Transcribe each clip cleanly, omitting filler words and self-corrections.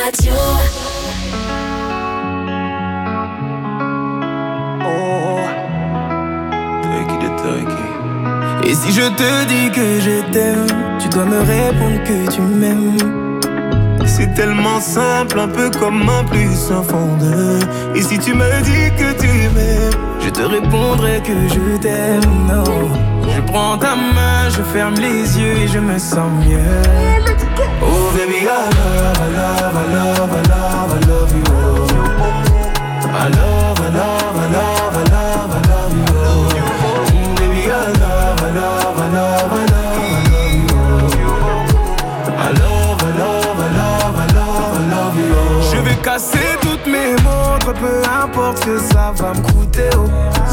Radio. Et si je te dis que je t'aime, tu dois me répondre que tu m'aimes. C'est tellement simple, un peu comme un plus un fond de. Et si tu me dis que tu m'aimes, je te répondrai que je t'aime, non. Je prends ta main, je ferme les yeux et je me sens mieux. Oh baby, I love, I love, I love, I love, I love you. I love, I love, I love, I love, I love you. Baby, I love, I love, I love, I love, I love you. I love, I love, I love, I love, I love you. Je vais casser toutes mes montres, peu importe ce que ça va me coûter, oh.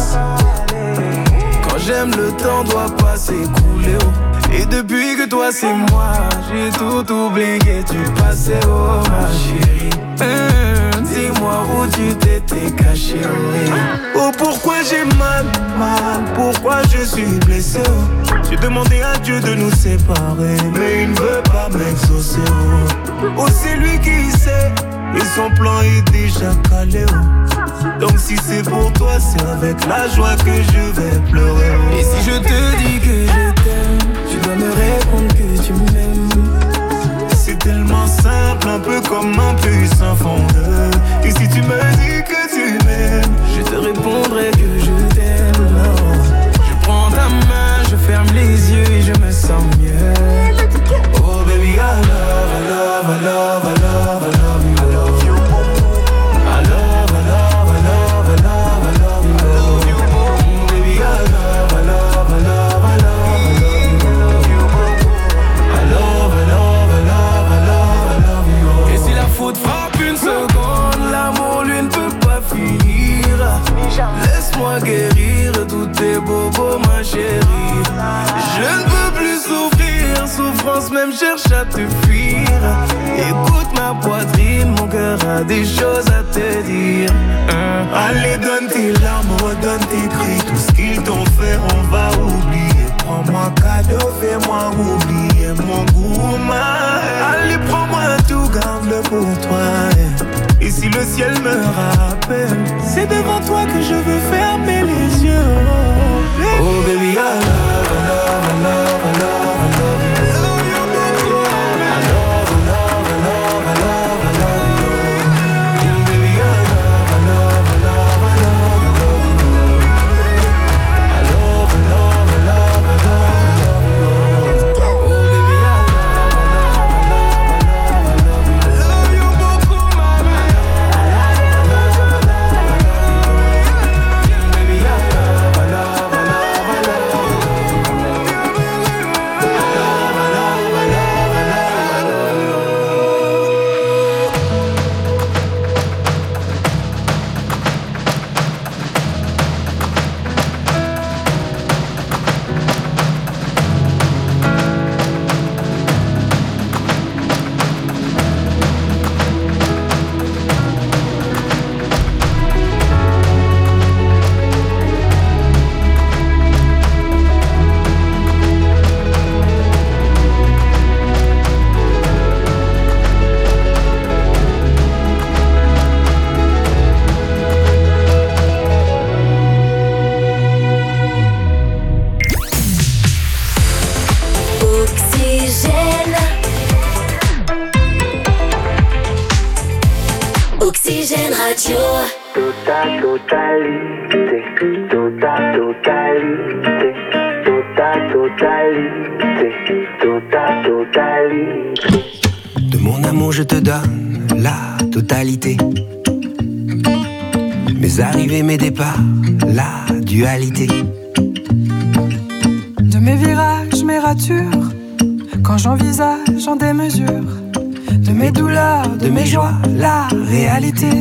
Quand j'aime, le temps doit pas s'écouler, oh. Et depuis que toi c'est moi, j'ai tout oublié, tu passais, oh ma chérie. Dis-moi où tu t'étais caché, oh. Oh pourquoi j'ai mal, pourquoi je suis blessé, oh. J'ai demandé à Dieu de nous séparer, mais il ne veut pas m'exaucer, oh. Oh c'est lui qui sait, et son plan est déjà calé, oh. Donc si c'est pour toi, c'est avec la joie que je vais pleurer, oh. Et si je te dis que je t'aime, tu dois me répondre que tu m'aimes. C'est tellement simple, un peu comme un plus un fond de. Et si tu me dis que tu m'aimes, je te répondrai que je t'aime, non. Je prends ta main, je ferme les yeux et je me sens mieux. Oh baby, I love, I love, I love, I love, I love you. I love you. I love, I love, I love, I love, I love you. Baby, I love, I love, I love, I love, I love you. I love, I love, I love, I love, I love you. Et si la faute frappe une seconde, l'amour lui ne peut pas finir. Laisse-moi guérir tous tes bobos, ma chérie. Je ne peux plus souffrir, souffrance même cherche à te fuir. Écoute ma poitrine, mon cœur a des choses à te dire. Allez donne tes larmes, redonne tes cris. Tout ce qu'ils t'ont fait on va oublier. Prends-moi cadeau, fais-moi oublier mon goût, allez prends-moi tout, garde-le pour toi. Et si le ciel me rappelle, c'est devant toi que je veux fermer les yeux. Oh baby, I love, I love, I love, I love, I love you. Oxygène Radio. De mon amour je te donne la totalité. Mes arrivées, mes départs, la dualité. De mes virages, mes ratures, quand j'envisage en démesure. De mes douleurs, de mes joies, la réalité.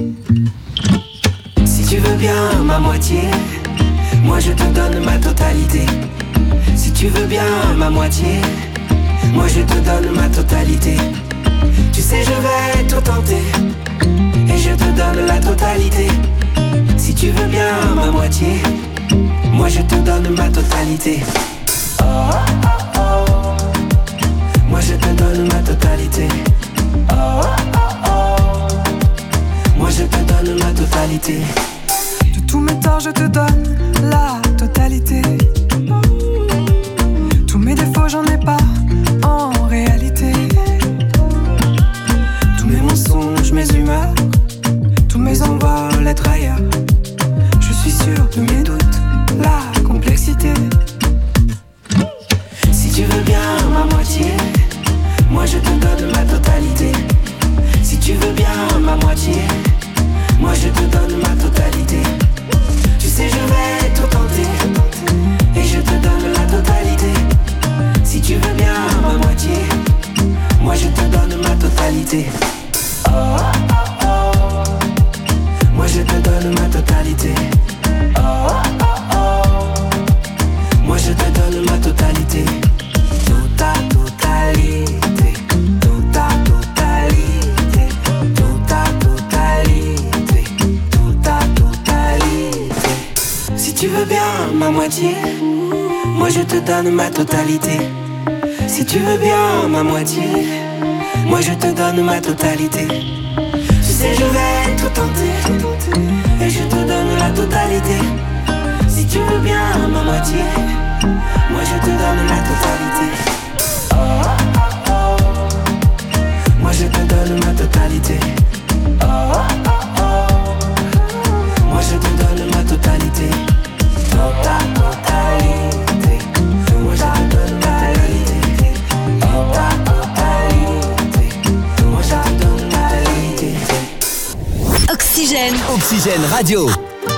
Si tu veux bien ma moitié, moi je te donne ma totalité. Si tu veux bien ma moitié, moi je te donne ma totalité. Tu sais je vais tout tenter, et je te donne la totalité. Si tu veux bien ma moitié, moi je te donne ma totalité. Oh, oh, oh. Moi je te donne ma totalité. Oh, oh, oh. totalité. De tous mes torts je te donne la totalité. Tous mes défauts j'en ai pas en réalité. Tous mes mensonges, mes humeurs, tous mes envols, être ailleurs. Je suis sûr de mes doutes, la complexité. Si tu veux bien ma moitié, moi je te donne ma totalité. Si tu veux bien ma moitié, moi je te donne ma totalité. Tu sais je vais tout tenter, et je te donne la totalité. Si tu veux bien ma moitié, moi je te donne ma totalité. Oh, oh, oh, oh. Moi je te donne ma totalité. Oh, oh, oh. Moi je te donne ma totalité. Ta totalité, ta totalité, ta totalité, ta totalité. Si tu veux bien ma moitié, moi je te donne ma totalité. Si tu veux bien ma moitié, moi je te donne ma totalité. Tu sais je vais tout tenter, et je te donne la totalité. Si tu veux bien ma moitié, moi je te donne la totalité. Oh, oh, oh. Moi je te donne ma totalité. Oh, oh, oh. Moi je te donne ma totalité. Ta totalité. Moi je te donne ma totalité. Ta totalité. Moi je te donne ma totalité. Oxygène. Oxygène Radio.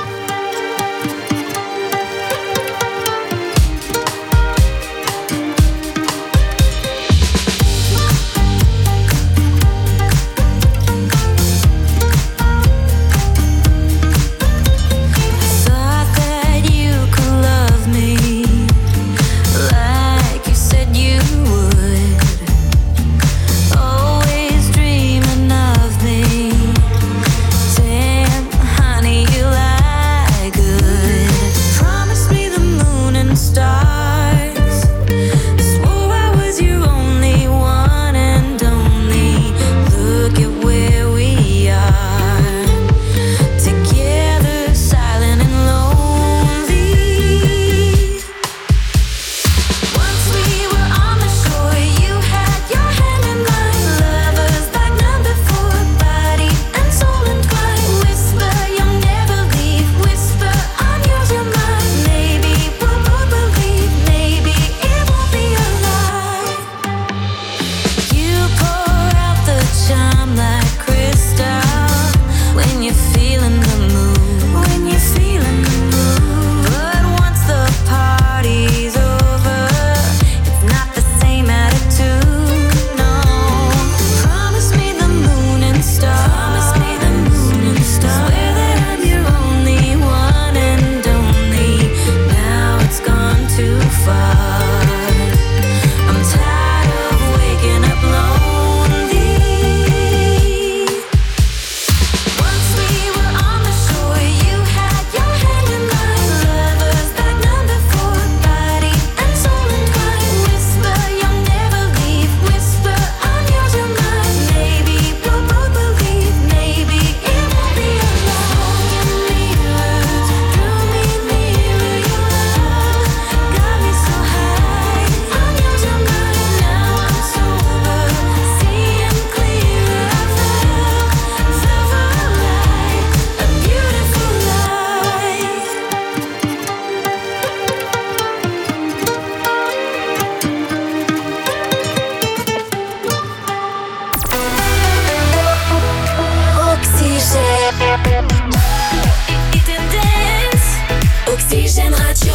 Oxygène Radio.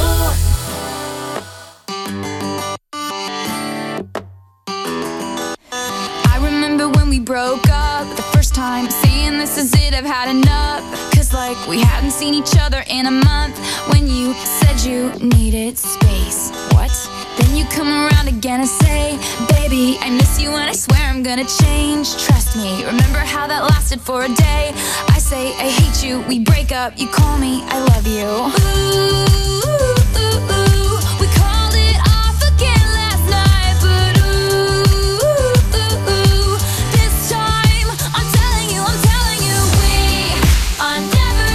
I remember when we broke up the first time, saying this is it, I've had enough. Cause like we hadn't seen each other in a month. When you said you needed space. What? Then you come around again and say, baby, I miss you and I swear I'm gonna change. Trust me, remember how that lasted for a day. I say I hate you, we break up, you call me, I love you. Ooh, ooh, ooh, we called it off again last night. But ooh, ooh, ooh, this time I'm telling you, we are never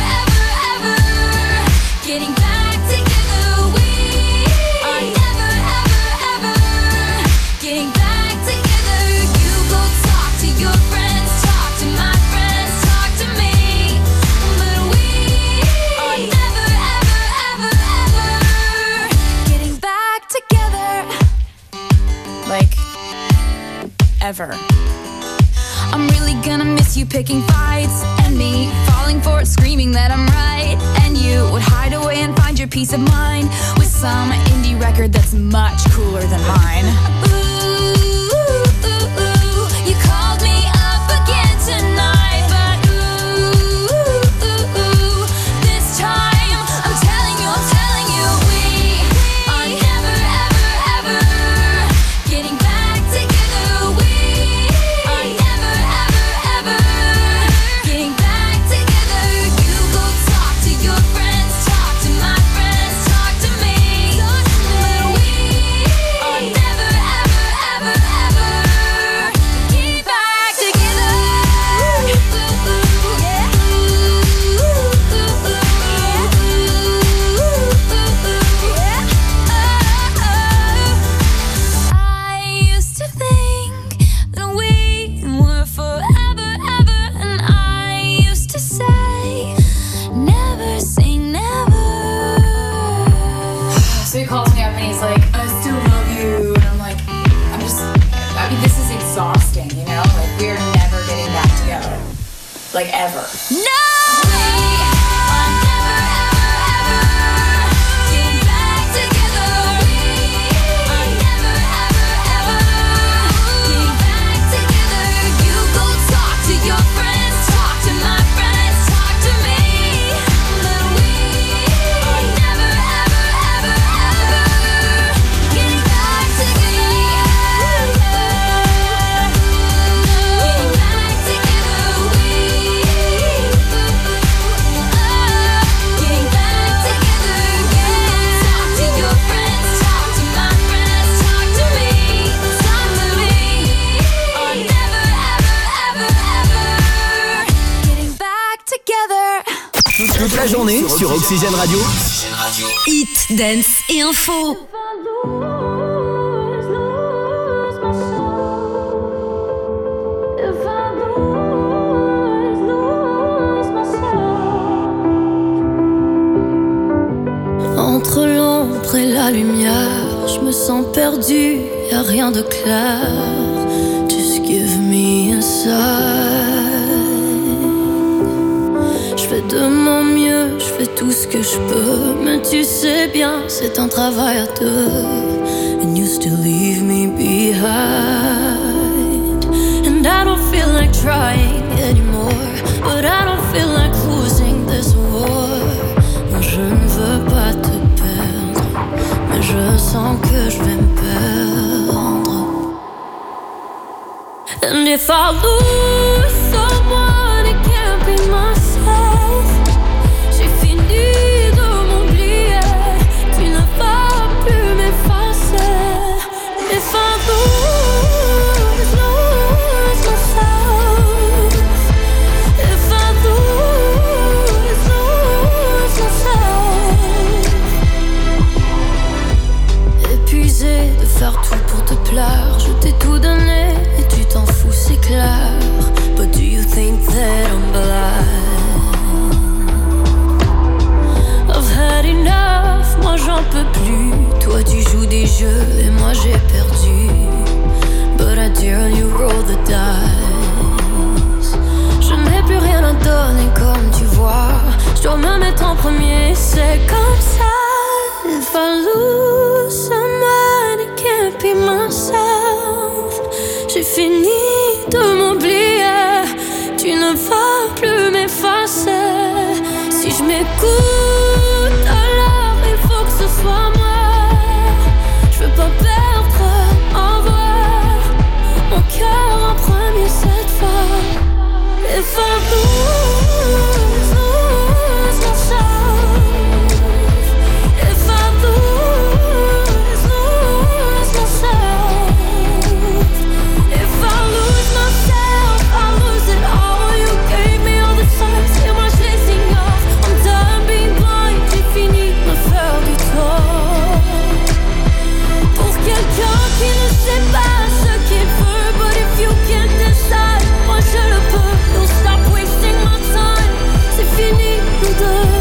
ever. I'm really gonna miss you picking fights, and me falling for it, screaming that I'm right. And you would hide away and find your peace of mind with some indie record that's much cooler than mine. Ooh, you called me up again tonight, but this time I'm telling you, we are never, ever, ever getting back together. We are never, ever, ever getting back together. You go talk to your friends, talk to my friends, talk to me. But we are never, ever, ever, ever getting back together. I used to think that we were forever, ever, and I used to say, never say never. So he calls me up and he's like, I still love you. And I'm like, this is exhausting, you know? Like, we're never getting back together. Like, ever. No! We are never, ever, ever getting back together. We are never, ever, ever getting back together. You go talk to your friends, talk to my friends, talk to me. But we are never, ever, ever, ever getting back together. Getting back together. We getting back together. You talk to your friends, talk to my friends, talk to me. Talk to me. Are never, ever, ever, ever getting back together. Toute la journée sur Oxygène Radio. Hit, dance et info. Entre l'ombre et la lumière, je me sens perdu, y'a rien de clair. Just give me a sign. Je fais de mon mieux, je fais tout ce que je peux, mais tu sais bien, c'est un travail à deux. And you still leave me behind. And I don't feel like trying anymore, but I don't feel like losing this war. Non, je ne veux pas te perdre, mais je sens que je vais me perdre. And if I lose someone, it can't be myself. J'ai fini de m'oublier, tu ne vas plus m'effacer. If I lose myself, if I lose myself. Épuisé de faire tout pour te plaire, je t'ai tout donné et tu t'en fous, c'est clair. But do you think that I'm blind? I've had enough, moi j'en peux plus. Toi tu joues des jeux et moi j'ai perdu. But I dare you roll the dice. Je n'ai plus rien à donner comme tu vois. Je dois me mettre en premier, c'est comme ça. If I lose someone, it can't be myself. J'ai fini de m'oublier, tu ne vas plus m'effacer. Si je m'écoute, alors il faut que ce soit moi. Je veux pas perdre, au revoir. Mon cœur en premier cette fois. If I lose myself, if I lose myself, if I lose myself, I lose it all. You gave me all the signs et moi je les ignore. I'm done being blind, j'ai fini de me faire du tort. Pour quelqu'un qui ne sait pas ce qu'il veut, but if you can't decide, moi je le peux. Don't stop wasting my time, c'est fini nous deux.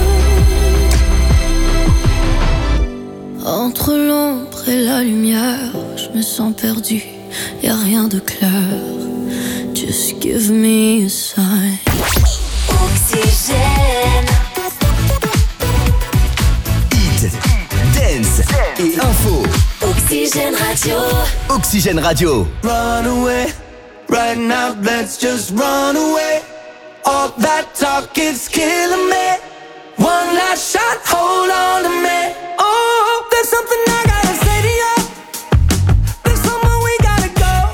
Entre l'ombre et la lumière, je me sens perdu. y'a rien de clair. Just give me a sign. Oxygène. Hit, dance et info. Oxygène Radio. Oxygène Radio. Run away, right now let's just run away. All that talk is killing me. One last shot, hold on to me. Oh, there's something I gotta say to you. There's somewhere we gotta go.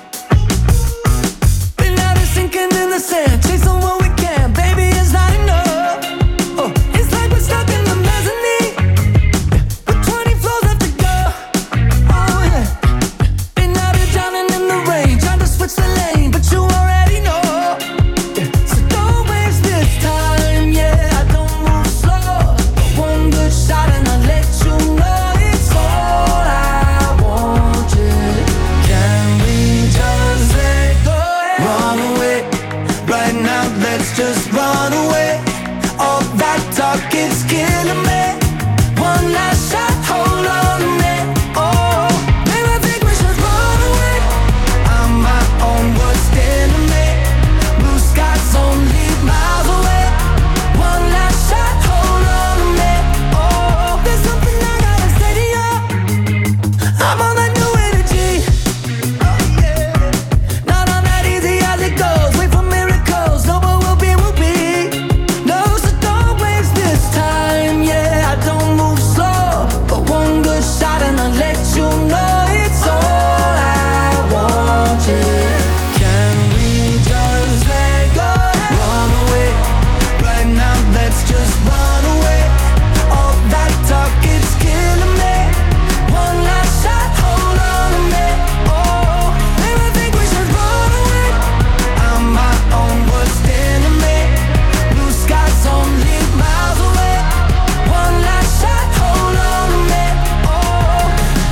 Been out of sinking in the sand, chasing what we can. Baby, it's not enough. Oh, it's like we're stuck in the mezzanine with 20 floors left to go. Oh yeah. Been out of drowning in the rain, trying to switch the lane, but you already know. So don't waste this time, yeah. I don't move slow. One good shot and I'll let you know it's all I want. Can we just let go? Run away, right now let's just run away. All that talk is killing me. One last shot, hold on to me. Oh, baby, I think we should run away. I'm my own worst enemy. Blue skies only miles away. One last shot, hold on to me. Oh, there's something I gotta say to you. I'm on that new energy. Oh yeah, not on that easy as it goes. Wait for miracles, no, but we'll be. No, so don't waste this time. Yeah, I don't move slow, but one good shot and I'll let you know it's all I want. Yeah. Can we just let go? Run away, right now let's just run away. All that talk is killing me. One last shot, hold on to me. Oh, baby, I think we should run away. I'm my own worst enemy. Blue skies only miles away. One last shot, hold on to me. Oh,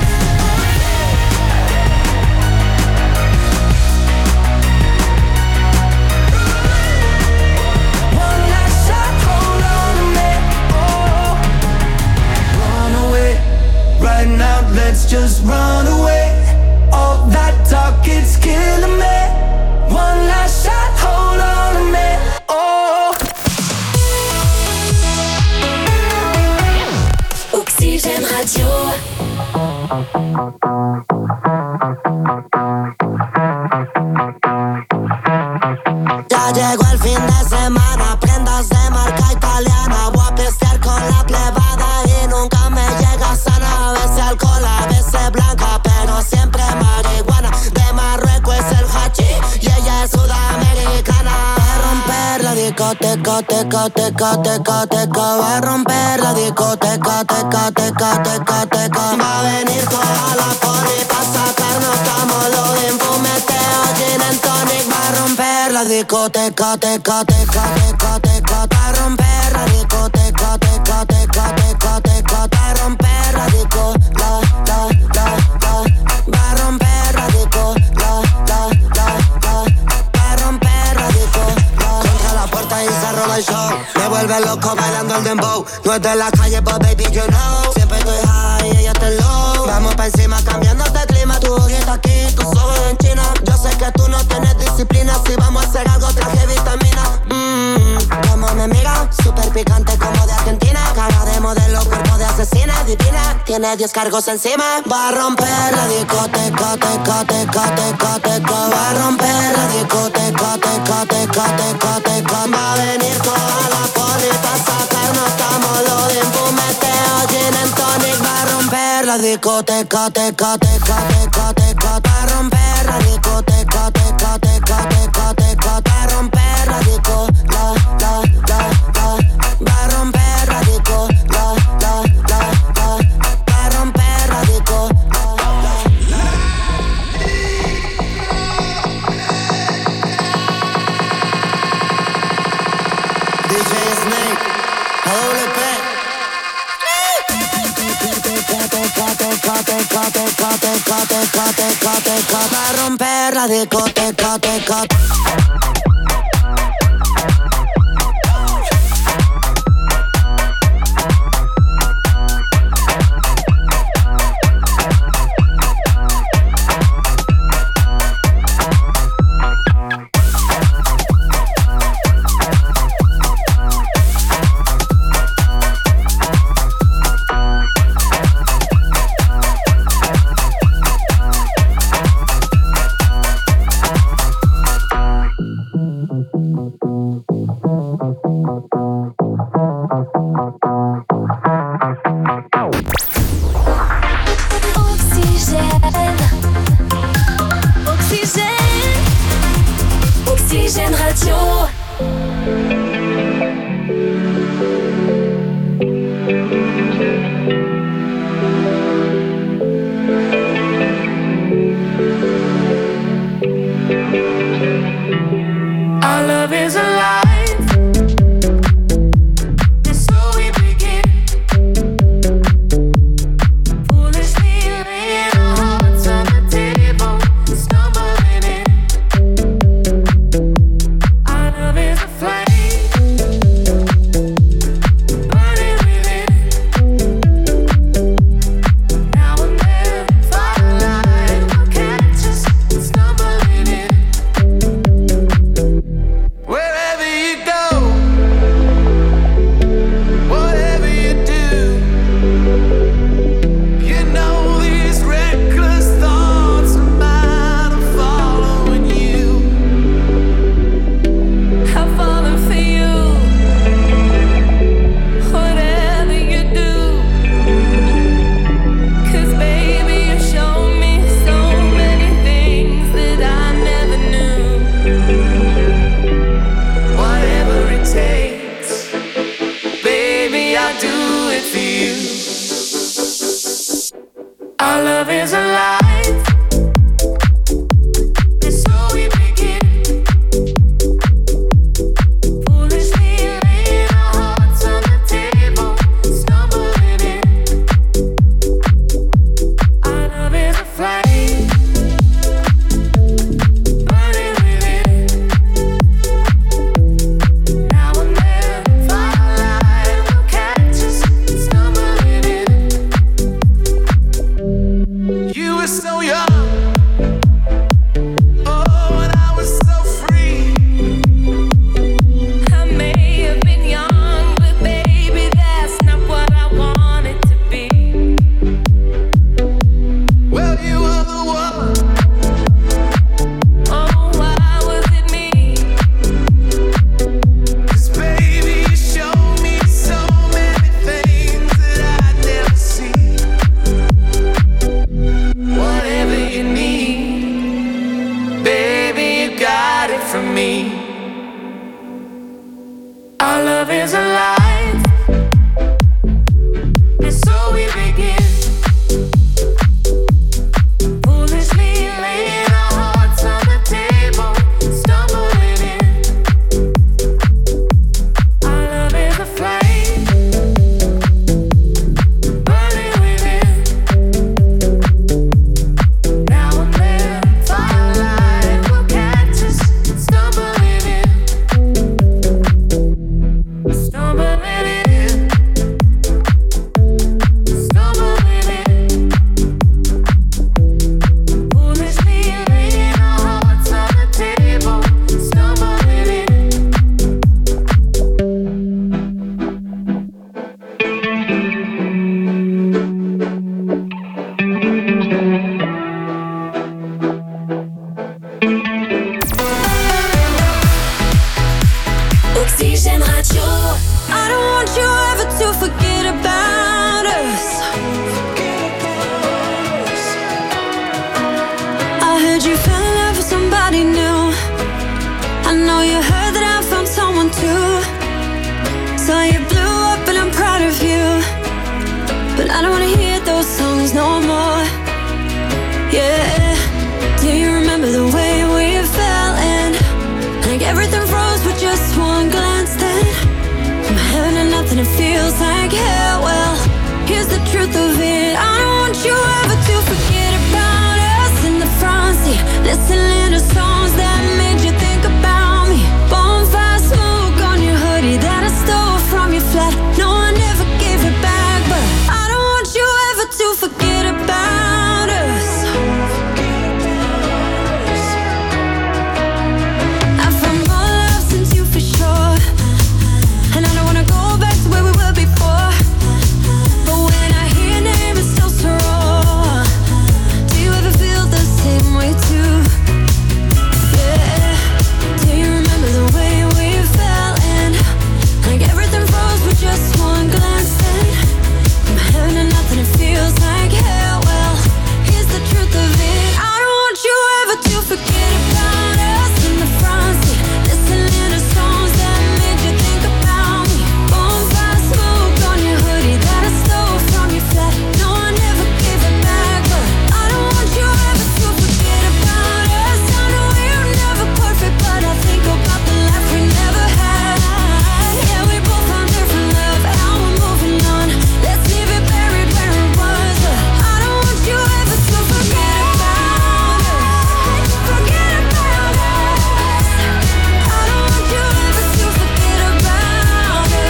one last shot, hold on to me. Oh, run away, right now let's just run away. All that talk is killing me. One last shot, hold on to me. Oh. Oxygène Radio. Ya llegó el fin de semana, prendas de marca italiana. Voy a pistear con la plebada y nunca me llega sana. A veces alcohol, a veces blanca, pero siempre marihuana. De Marruecos es el hachís y ella es sudamericana. Va a romper la discoteca, teca, teca, teca, teca. Va a romper la discoteca, teca, teca, teca, teca. Va a venir toda la poli pa' sacarnos tamolo de fumeteo, gin and tonic. Va a romper la discoteca, teca, teca, teca, teca. Va a romper la discoteca, teca, teca, teca, teca. Va a romper la disco, la. Va a romper la disco, la. Va a romper la disco, la. Contra la puerta y se roba el show. Me vuelve loco bailando el dembow. No es de la calle, but baby, you know. Siempre estoy high y ella está low. Vamos pa' encima cambiándote el clima. Tu ojito aquí, tus ojos en China. Yo sé que tú no tienes disciplina. Si vamos a hacer algo, traje vitamina. Como me mira, súper picante como de Argentina. Cara de modelo, cuerpo de asesina, divina. Tiene 10 cargos encima. Va a romper la discoteca, teca, teca, teca, teca. Va a romper la discoteca, teca, teca, teca, teca. Va a venir toda la poli pa' sacarnos tamolo de fumeteo, gin and tonic. Va a romper la discoteca, teca, teca, teca, teca. Va a romper la discoteca, teca, teca, teca, teca. Va a romper la disco, la. Va a romper la disco, la. Va a romper la disco, la. DJ Snake, AWP. Va a romper la discoteca, teca. were so young. Oh, when I was so free. I may have been young, but baby, that's not what I wanted to be. Well, you were the one. Oh, why was it me? 'Cause baby, you showed me so many things that I'd never see. Whatever you need, baby, you got it from me. Our love is alive, and so we begin. Foolishly laying our hearts on the table, stumbling in. Our love is a flame, burning within. Now and then, firelight will catch us, stumbling in. Stumbling in. Stumbling in. Foolishly laying our hearts on the table, stumbling in. Oxygène Radio. I don't want you ever to forget about us. I heard you fell in love with somebody new. I know you heard that I found someone too. So you blew up and I'm proud of you. But I don't wanna hear those songs no more. Yeah. Do you remember the way we fell in? Like everything froze with just one glance then. From heaven to nothing, it feels like hell. Well, here's the truth of it. I don't want you ever to forget about us in the front seat, listening to songs that made you think about me. Bonfire smoke on your hoodie that I stole from your flat. No, I never gave it back, but I don't want you ever to forget about us. I found more love since you for sure, and I don't wanna go back to where we were before. But when I hear your name, it's still so raw. Do you ever feel the same way too? Yeah. Do you remember the way we fell in? Like everything froze with just one glance then. From heaven to nothing, it feels like hell. Well, here's the truth of it. I don't want you ever to forget about us in the front seat, listening to songs that made you think about me. Bonfire smoke on your hoodie that I stole from your flat. No, I never gave it back, but I don't want you ever to forget about us. I know we're never perfect, but I think about the life we never had. Yeah, we both found different love, and now we're moving on. Let's leave it buried where it was, but I don't want you ever to forget about us. Forget about us. I don't want you ever to forget about us.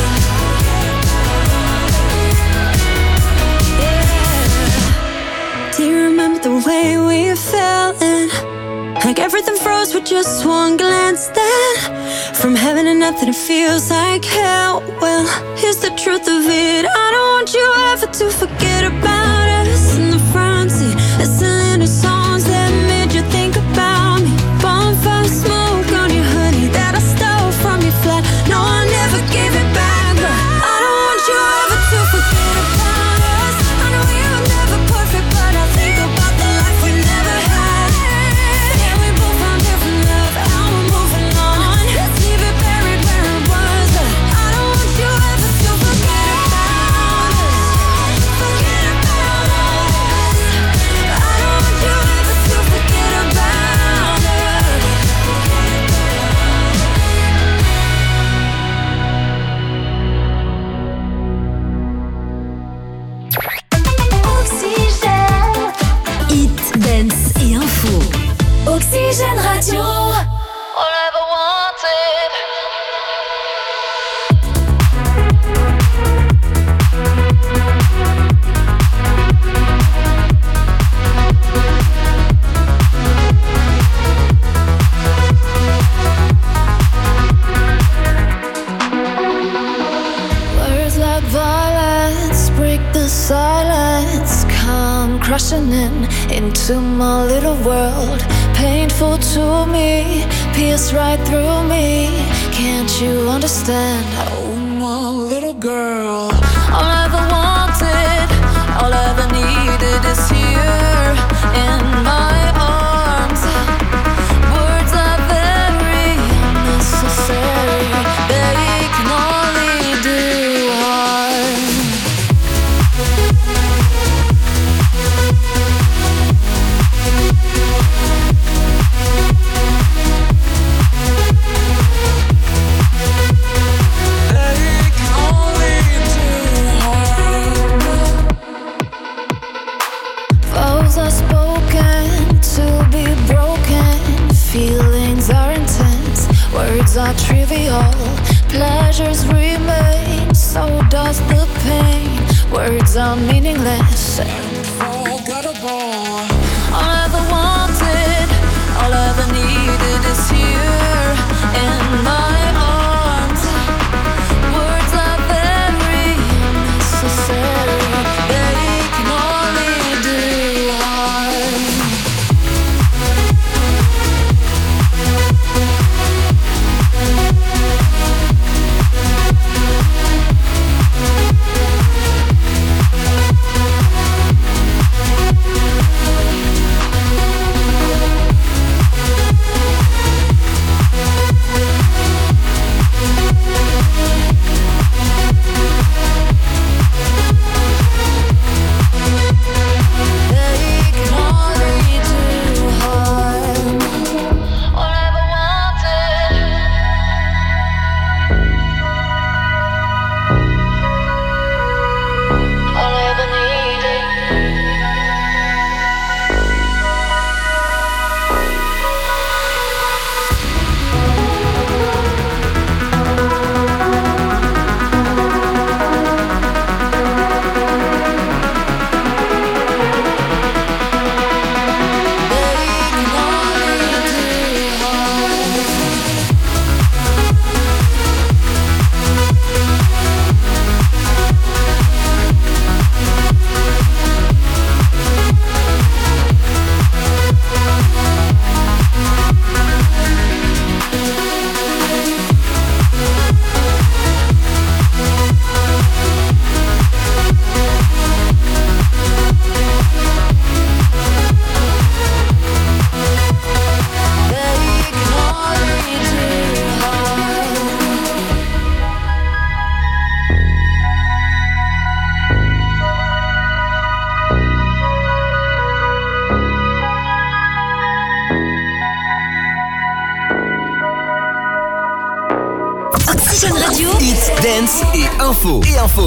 Yeah. Do you remember the way we fell in? Like everything froze with just one glance then. From heaven to nothing, it feels like hell. Well, here's the truth of it. I don't want you ever to forget about us in the front seat, listening to songs that made you think about me. Bonfire smoke on your hoodie that I stole from your flat. No, I never gave it back, but I don't want you ever to forget about us. I know we were never perfect, but I think about the life we never had. Yeah, we both found different love, and now we're moving on. Let's leave it buried where it was, but I don't want you ever to forget about us. Forget about us. I don't want you ever to forget about us. Oxygène. Hit, dance et info. Oxygène Radio. All I ever wanted. to my little world, painful to me, pierce right through me. Can't you understand? Oh, my little girl. All I ever wanted, all I ever needed is here in my arms. Words are very unnecessary, they can only do harm. Are spoken to be broken. Feelings are intense, words are trivial. Pleasures remain, so does the pain. Words are meaningless and unforgettable. All I ever wanted, all I ever needed is here in my arms. Words are very unnecessary, they can only do harm. Oxygène Radio. Hit, dance et info.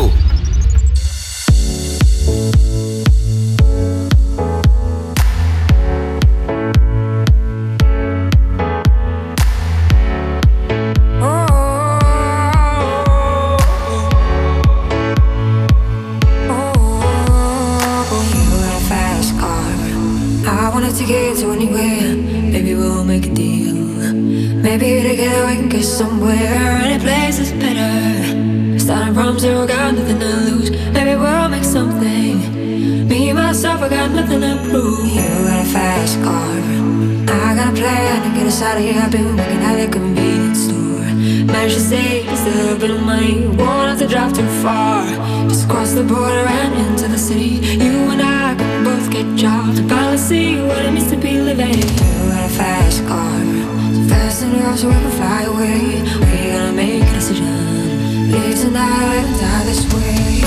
To get to anywhere, maybe we'll make a deal. Maybe together we can get somewhere. Any place is better. Starting from zero, got nothing to lose. Maybe we'll make something. Me, myself, I got nothing to prove. You got a fast car, I got a plan to get us out of here. I've been working at a convenience store. Managed to save just a little bit of money. Won't have to drive too far. Just cross the border and into the city. You and I can both get jobs and finally see what it means to be living. You got a fast car, so fast enough so we can fly away. We're gonna make a decision. Leave tonight and die this way.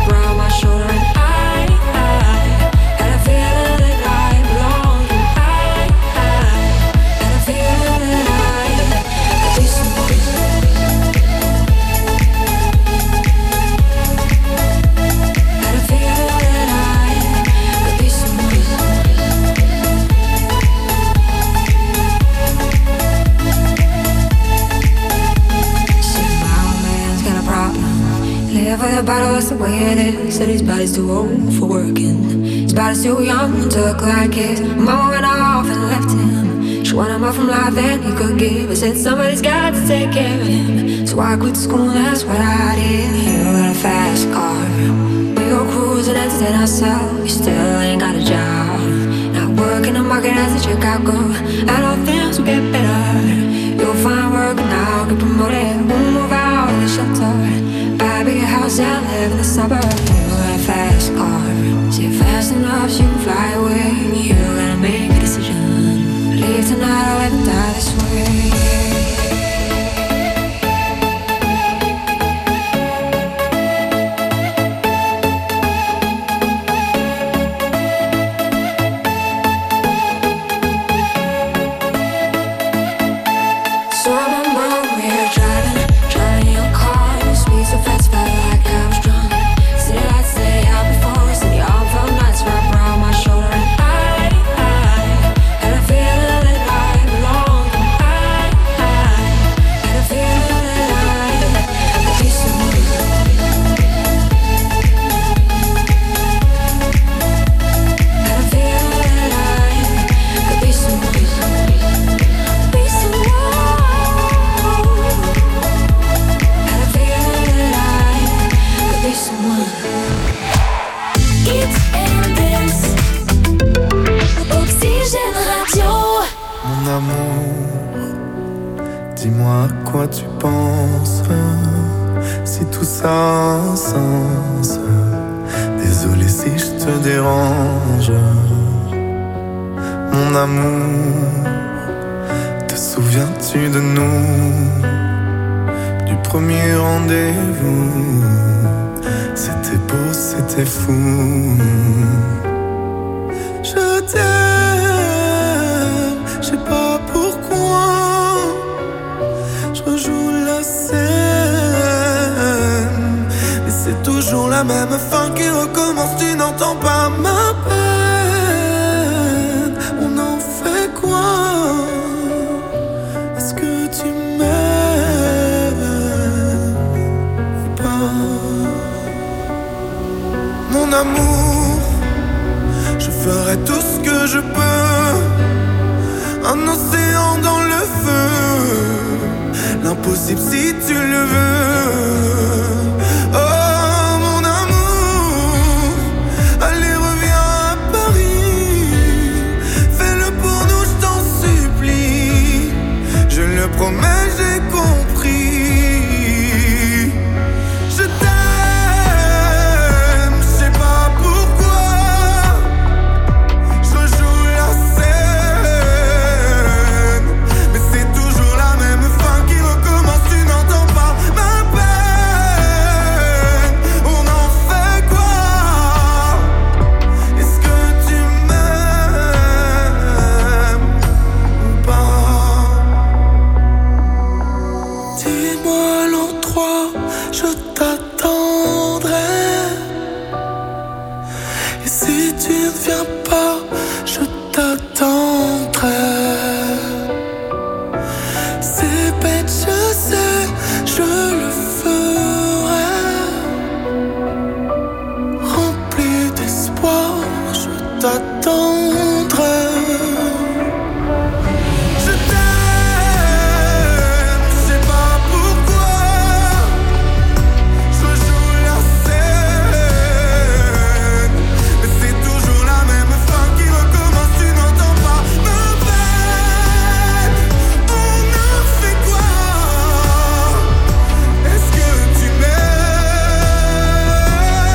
I had a feeling that I belonged. Stand for the battle, that's the way it is. Said his body's too old for working. His body's too young to look like his. Mama went off and left him. She wanted more from life than he could give. I said somebody's got to take care of him. So I quit school, that's what I did. You got a fast car. We go cruising, entertain ourselves. You still ain't got a job. Not working the market as a checkout girl. I know things will get better. You'll find work now, get promoted. We'll move out of the shelter. Buy a bigger house and live in the suburbs. You got a fast car. Say fast enough so you can fly away. You gotta make a decision. Leave tonight or let me die this way. Tu penses si tout ça a un sens. Désolé si je te dérange. Mon amour, te souviens-tu de nous? Du premier rendez-vous. C'était beau, c'était fou. Je t'aime, je sais pas pourquoi. Joue la scène, mais c'est toujours la même fin qui recommence. Tu n'entends pas ma peine. On en fait quoi? Est-ce que tu m'aimes ou pas? Mon amour, je ferai tout ce que je peux. Un océan dans le feu. L'impossible si tu le veux. Oh mon amour, allez reviens à Paris. Fais-le pour nous, je t'en supplie. Je le promets, j'ai compris. Je t'aime, je sais pas pourquoi. Je rejoue la scène, mais c'est toujours la même fin qui recommence. Tu n'entends pas ma peine. On en fait quoi? Est-ce que tu m'aimes ou pas? Dis-moi l'endroit, je t'attendrai. Et si tu ne viens pas, je t'attendrai. C'est bête, je sais, je le ferai. Rempli d'espoir, je t'attendrai. Je t'aime, je sais pas pourquoi. Je joue la scène, mais c'est toujours la même fin qui recommence. Tu n'entends pas ma peine. On en fait quoi? Est-ce que tu m'aimes?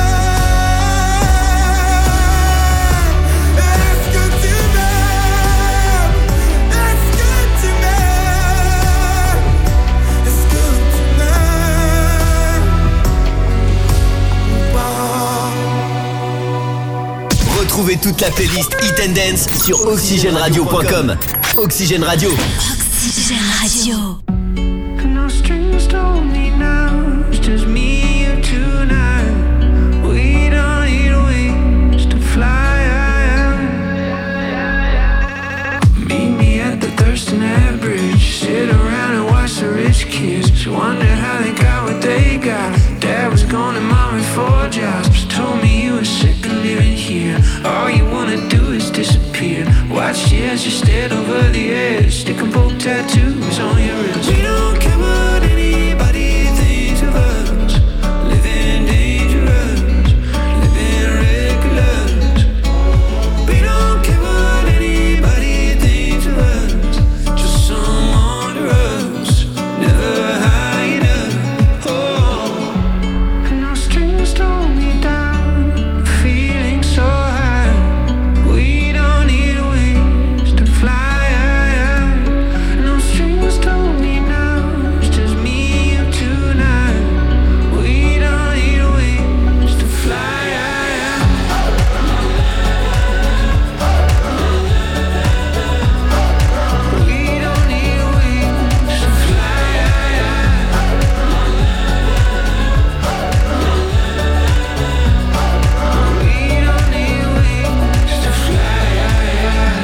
Est-ce que tu m'aimes? Est-ce que tu m'aimes? Est-ce que tu m'aimes ou pas? Retrouvez toute la playlist Hit and Dance sur oxygenradio.com. Oxygène Radio. Oxygène Radio. No strings told me now, it's just me and you tonight. We don't need wings to fly. Meet me at the Thurston Ave Bridge. Sit around and watch the rich kids. Wonder how they got what they got. Dad was gone in my as you stared over the edge. Stick and poke tattoos on your wrist. We don't care what anybody thinks of us. Living dangerous, living reckless. We don't care what anybody thinks of us. Just some under us, never hide us. Oh, and no strings hold me down, feeling so high. We don't need wings to fly. No strings hold me down, it's just me and tonight. We don't need wings to fly. We don't need wings to fly. We don't need wings to fly.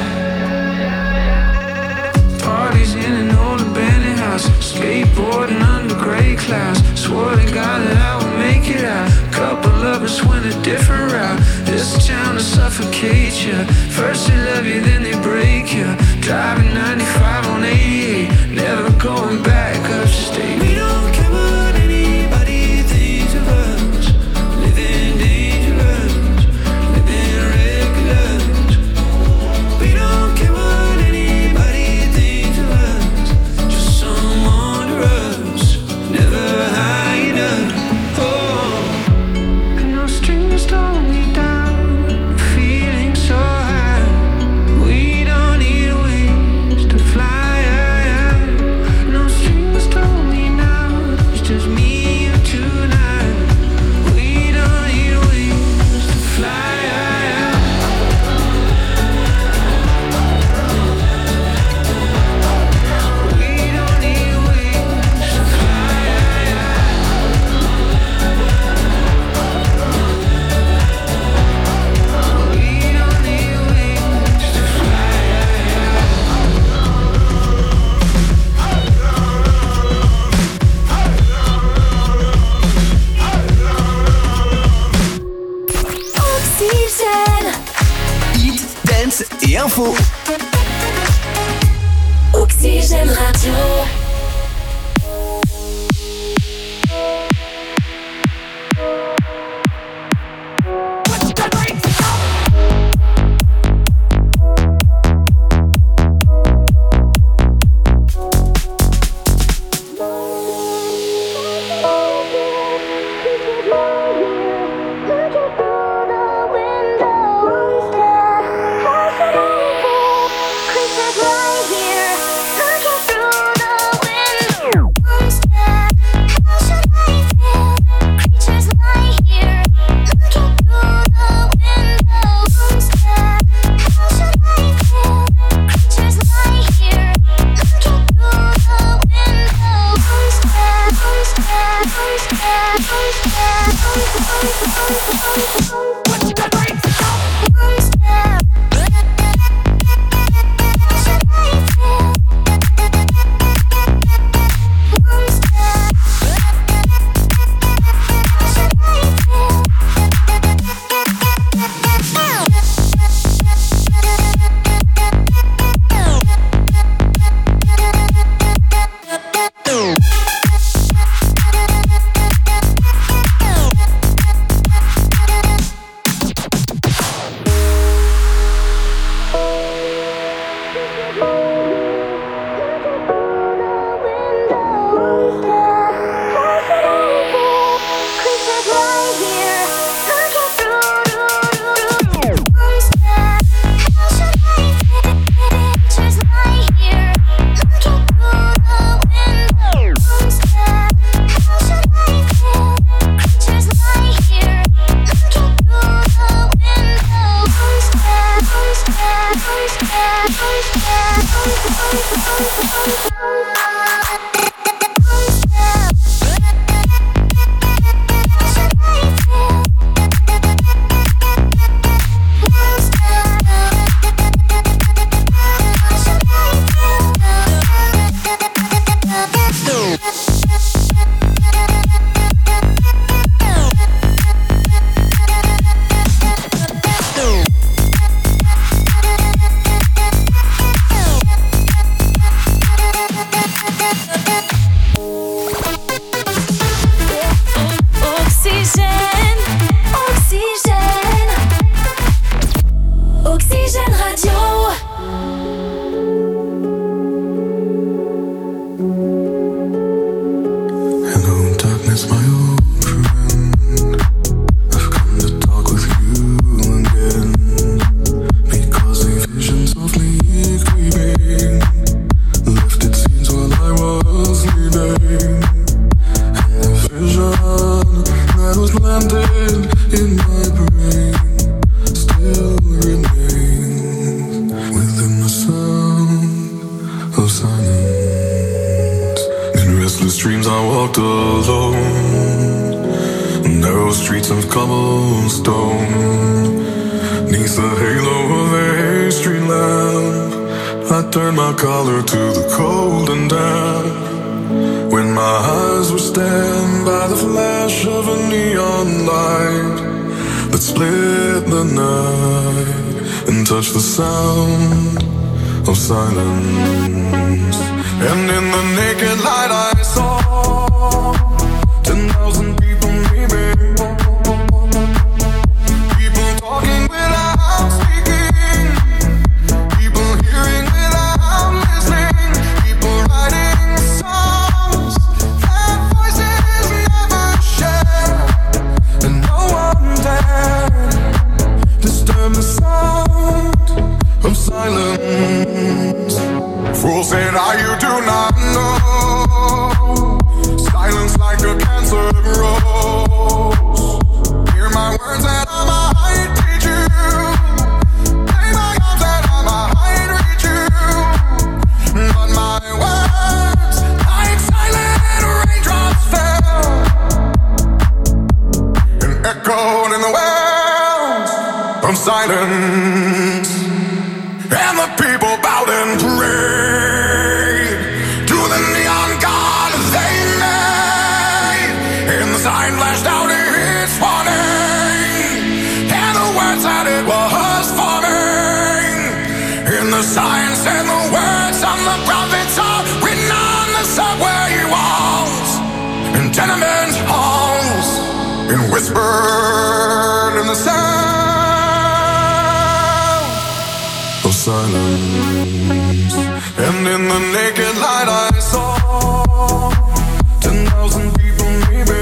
Parties in an old abandoned house, skateboarding under gray clouds. Swore to God that I would make it out. Couple of us went a different route. This town will suffocate you. First they love you, then they break you. Driving 95 on 88, never going back upstate. We don't care what anybody thinks of us. Living dangerous, living reckless. We don't care what anybody thinks of us. Just some under us, never hide us. Oh, and no strings hold me down, feeling so high. We don't need wings to fly. No strings hold me now, it's just me and tonight. We don't need wings to fly. We don't need wings to fly. We don't need wings to Oxygène. Hit, dance et info. Oxygène Radio. alone. Narrow streets of cobblestone. Neath the halo of a street lamp, I turned my collar to the cold and damp. When my eyes were stabbed by the flash of a neon light that split the night and touched the sound of silence. And in the naked light I saw 10,000 people maybe. People talking without speaking. People hearing without listening. People writing songs that voices never share. And no one dared disturb the sound of silence. Fool said, you do not know. Silence like a cancer grows. Hear my words that I might teach you. Play my arms that I might reach you. But my words, like silent raindrops, fell and echoed in the wells of silence. And the people bowed and prayed to the neon god they made. And the sign flashed out its warning, and the words that it was forming. And the sign said the words on the prophets are written on the subway walls and tenement halls, and whispered in the sound of silence. And in the naked light I saw 10,000 people maybe.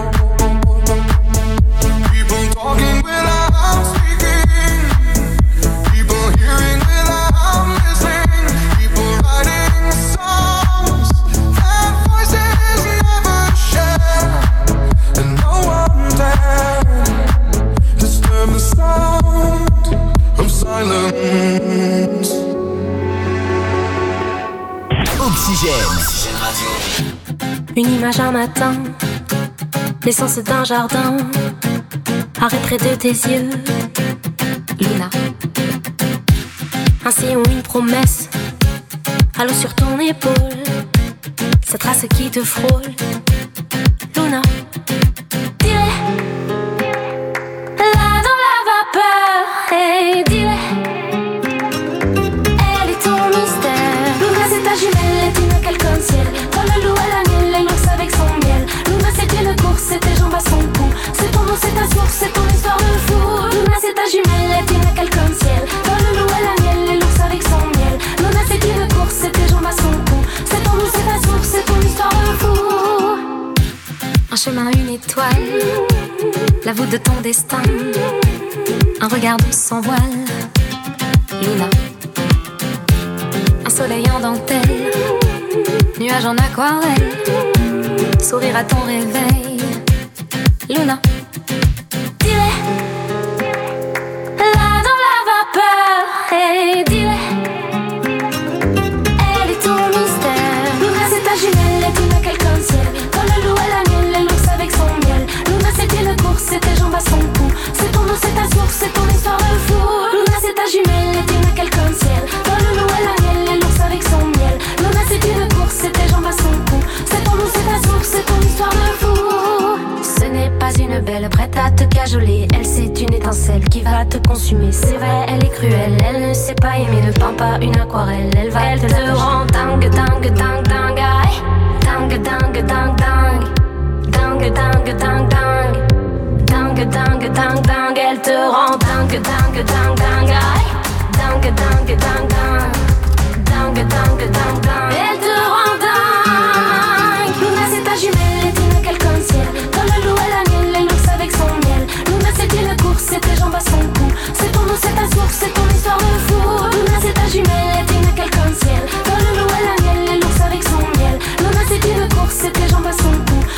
People talking without speaking. People hearing without listening. People writing songs that voices never share. And no one dared disturb the sound of silence. Oxygène. Une image un matin, l'essence d'un jardin, arrêt près de tes yeux, Luna. Un sillon, une promesse, halo sur ton épaule, cette trace qui te frôle, Luna. Dis-le, là dans la vapeur, hey, dis-le. Elle est ton mystère, Luna c'est ta jumelle, et tu n'as qu'elle comme ciel. Quand le loup à la miel, et l'ours avec son miel. Luna c'est une course, c'est tes jambes à son cou. C'est ton nom, c'est ta source, c'est ton histoire de fou. Luna c'est ta jumelle, et tu n'as qu'elle comme ciel. Quand le loup à la miel, et l'ours avec son miel. Luna c'est une course, c'est tes jambes à son cou. C'est ton nom, c'est ta source, c'est ton histoire de fou. Un chemin, une étoile, la voûte de ton destin. Un regard sans voile, Luna. Un soleil en dentelle, nuage en aquarelle, sourire à ton réveil, Luna. Dis-le, là dans la vapeur, hey, dis-le. Elle est ton mystère, Luna c'est ta jumelle, et tu n'as qu'elle comme ciel. Quand le loup à la miel, et l'ours avec son miel. Luna c'est une course, c'est tes jambes à son cou. C'est ton nom, c'est ta source, c'est ton histoire de fou. Luna c'est ta jumelle, et tu n'as qu'elle comme ciel. Quand le loup à la miel, et l'ours avec son miel. Luna c'est une course, c'est tes jambes à son cou. C'est ton nom, c'est ta source, c'est ton histoire de fou. Ce n'est pas une belle prête à te cajoler. Elle c'est une étincelle qui va te consumer. C'est vrai, elle est cruelle, elle ne sait pas aimer. Ne peint pas une aquarelle, elle te rend dingue, dingue, dingue, dingue. Aïe. Dingue, dingue, dingue, dingue. Dingue, dingue, dingue, dingue. Dingue, dingue, dingue, dingue. Elle te rend dingue, dingue, dingue, dingue. Aïe. Dingue, dingue, dingue, dingue. Dingue, dingue, dingue, dingue. Elle te rend dingue. Luna c'est ta jumelle, et tu n'as qu'elle comme ciel. Quand le loup à la miel, et l'ours avec son miel. Luna c'est une course, c'est tes jambes à son cou. C'est ton nom, c'est ta source, c'est ton histoire de fou. Luna c'est ta jumelle, et tu n'as qu'elle comme ciel. Quand le loup à la miel, et l'ours avec son miel. Luna c'est une course, c'est tes jambes à son cou.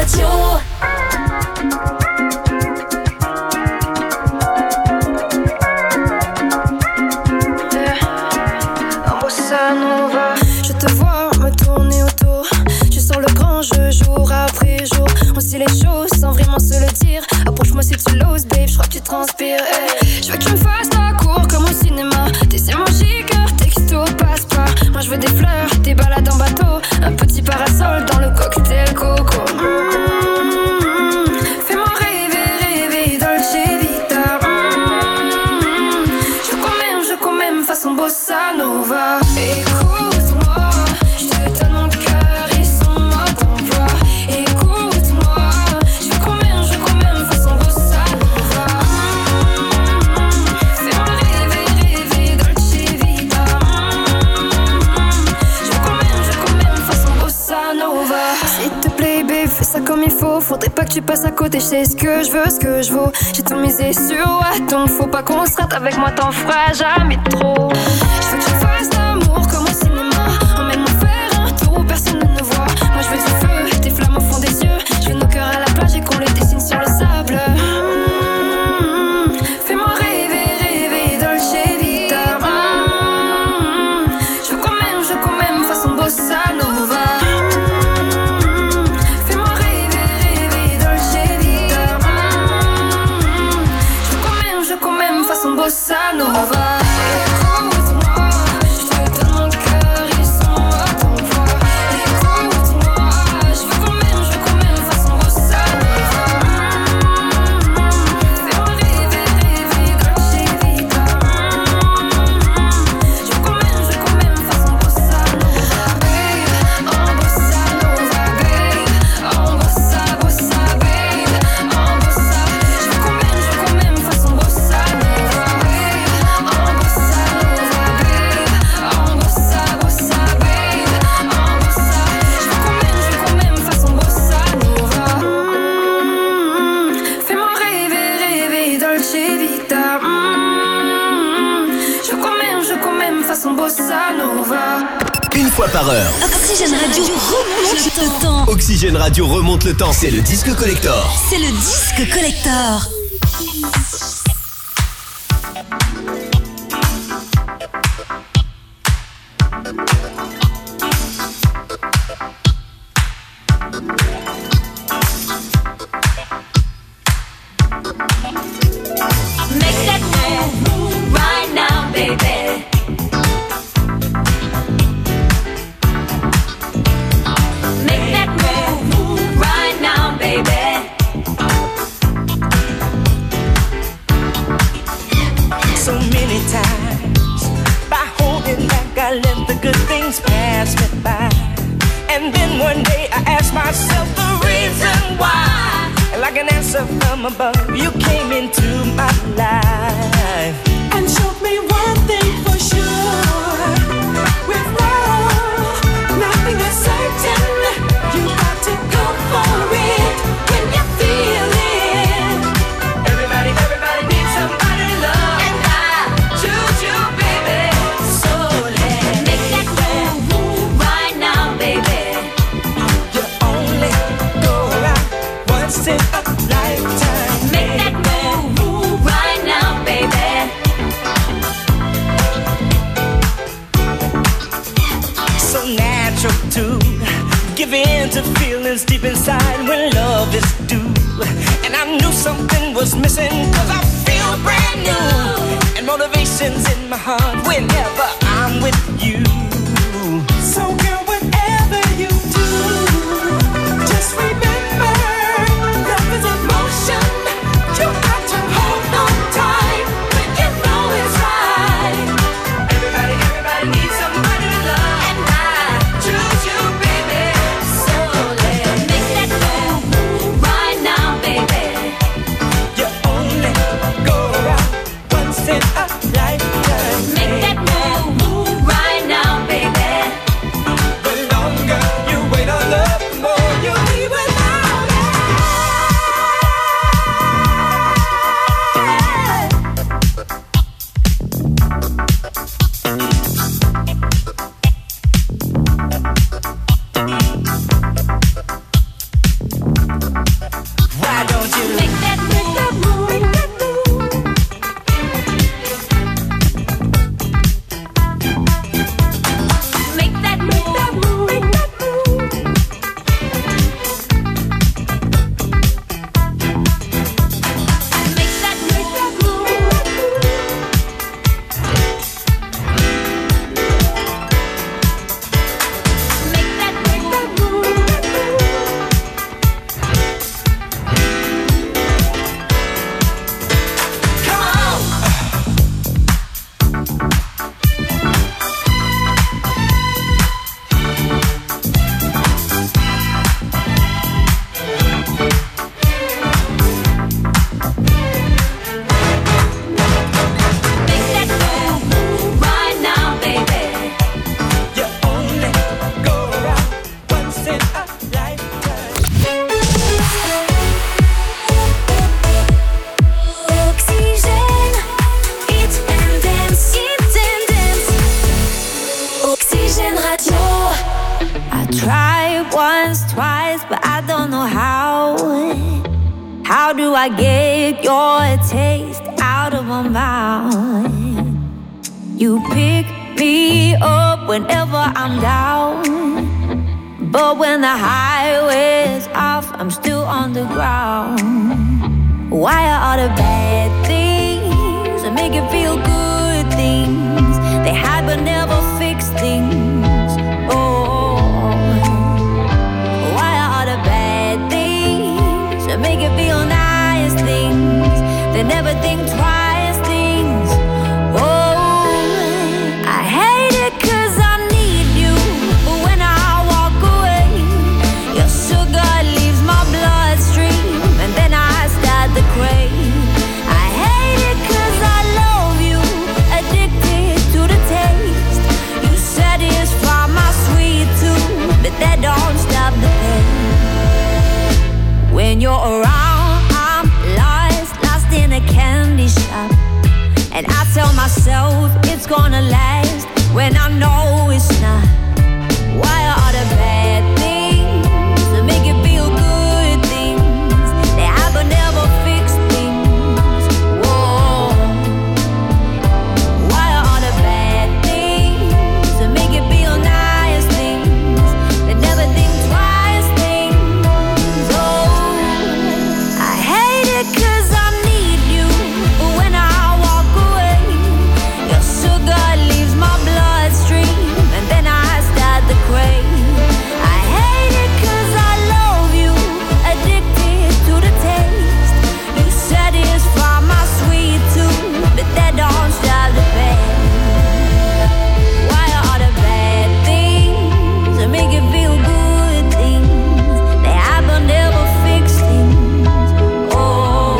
Radio. Je te vois me tourner autour. Je sens le grand jeu jour après jour. On sait les choses sans vraiment se le dire. Approche-moi si tu l'oses, babe, je crois que tu transpires. Je veux que tu me fasses ta cour comme au cinéma. Tes émojis, cœur, texto, passe pas. Moi je veux des fleurs, des balades en bateau. Un petit parasol dans le cocktail coco. Fais-moi rêver, rêver, Dolce Vita. Je cours même façon bossa nova. Écoute-moi, je te donne mon cœur et son mode d'emploi. Écoute-moi, je cours même façon bossa nova. Fais-moi rêver, rêver, Dolce Vita. Je cours même façon bossa nova. S'il te plaît, babe, fais ça comme il faut. Faudrait pas que tu passes à côté, je sais ce que je veux, ce que je vaux. J'ai tout misé sur toi, donc faut pas qu'on se rate. Avec moi t'en feras jamais trop. Je veux que tu fasses l'amour comme au cinéma. Emmène-moi faire un tour où personne ne nous voit. Moi je veux du feu, des flammes au fond des yeux. Je veux nos cœurs à la plage et qu'on les dessine sur le sable. Fais-moi rêver, rêver, Dolce Vita. Je veux quand même façon bossa nova. Fais-moi rêver, rêver, Dolce Vita. Je veux quand même façon bossa nova. Une fois par heure. Oxygène Radio remonte le temps. Oxygène Radio remonte le temps, c'est le disque collector. C'est le disque collector. You came into my life and showed me one thing for sure. With love, nothing is certain. You got to go for it when you feel it. Everybody needs somebody to love, and I choose you, baby. So let's make that move right now, baby. You only go around once in a lifetime. To give in to feelings deep inside when love is due. And I knew something was missing, cause I feel brand new. And motivation's in my heart whenever I'm with you. So girl, whatever you do, just remember, love is emotion. You got to hold on tight when you know it's right. Everybody needs somebody to love, and I choose you, baby. So let's make that move right now, baby. You only go around once in a lifetime. Make that move. tried once, twice, but I don't know how. How do I get your taste out of my mouth? You pick me up whenever I'm down, but when the highway's off, I'm still on the ground. Why are all the bad things that make you feel good things? They hide but never fix things. Oh, why are all the bad things that make you feel nice things? They never think twice things. Oh, I hate it 'cause I need you, but when I walk away, your sugar leaves my bloodstream, and then I start to crave. I hate it 'cause I love you, addicted to the taste. You satisfy my sweet tooth, but that don't stop the pain. When you're around, I'm lost in a candy shop, and I tell myself it's gonna last when I know it's not. Why are all the bad things that make you feel good things? They have but never fix things. Whoa. Why are all the bad things that make you feel nice things? They never think twice things. Oh, I hate it 'cause I need you, but when I walk away, your sugar leaves my bloodstream, and then I start to crave. I hate it 'cause I love you, addicted to the taste. You satisfy my sweet tooth, but that don't stop the pain. Why are all the bad things that make you feel good things? They have but never fix things. Oh,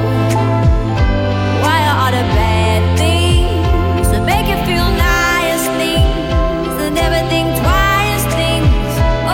why are all the bad things that make you feel nice things? They never think twice things.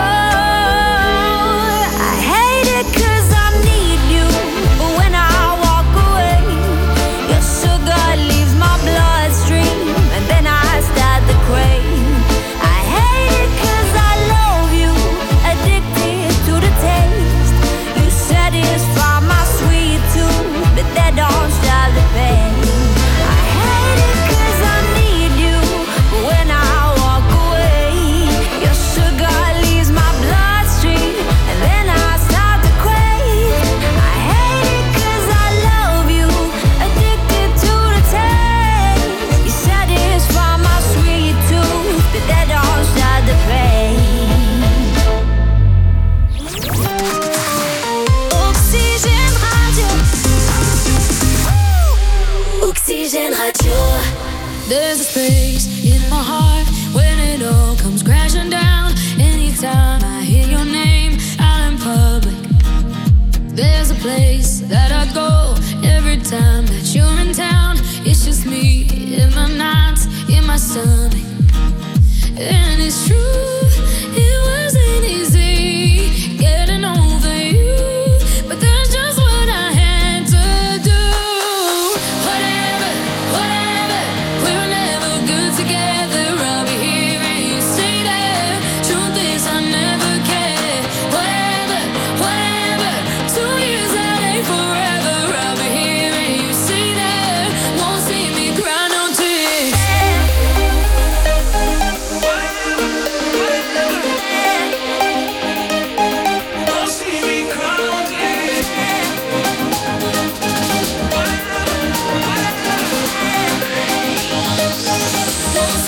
Oh, I hate it 'cause I need you, but when I walk away, your sugar leaves my bloodstream, and then I start to crave. I hate it 'cause I love you, addicted to the taste. You satisfy my sweet tooth, but that don't stop the pain. I hate it 'cause I need you, but when I walk away, your sugar leaves my bloodstream, and then I start to crave. I hate it 'cause I love you, addicted to the taste. You satisfy my sweet tooth, but that don't stop the pain. Oxygène Radio. Oxygène Radio. There's a space in my heart when it all comes crashing down. Anytime I hear your name out in public, there's a place that